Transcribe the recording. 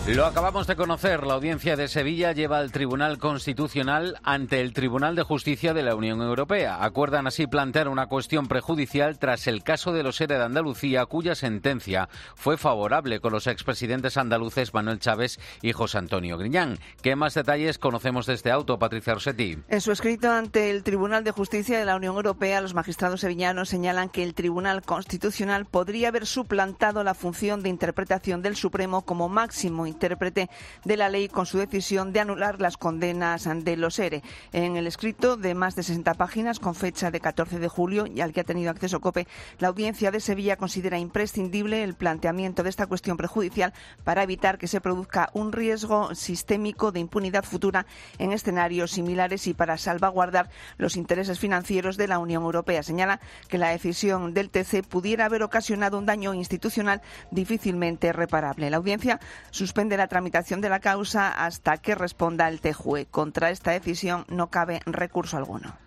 Lo acabamos de conocer, la Audiencia de Sevilla lleva al Tribunal Constitucional ante el Tribunal de Justicia de la Unión Europea. Acuerdan así plantear una cuestión prejudicial tras el caso de los ERE de Andalucía, cuya sentencia fue favorable con los expresidentes andaluces Manuel Chávez y José Antonio Griñán. ¿Qué más detalles conocemos de este auto, Patricia Rossetti? En su escrito ante el Tribunal de Justicia de la Unión Europea, los magistrados sevillanos señalan que el Tribunal Constitucional podría haber suplantado la función de interpretación del Supremo como máximo intérprete de la ley con su decisión de anular las condenas de los ERE. En el escrito de más de 60 páginas, con fecha de 14 de julio, y al que ha tenido acceso COPE, la Audiencia de Sevilla considera imprescindible el planteamiento de esta cuestión prejudicial para evitar que se produzca un riesgo sistémico de impunidad futura en escenarios similares y para salvaguardar los intereses financieros de la Unión Europea. Señala que la decisión del TC pudiera haber ocasionado un daño institucional difícilmente reparable. La Audiencia suspende la tramitación de la causa hasta que responda el TJUE. Contra esta decisión no cabe recurso alguno.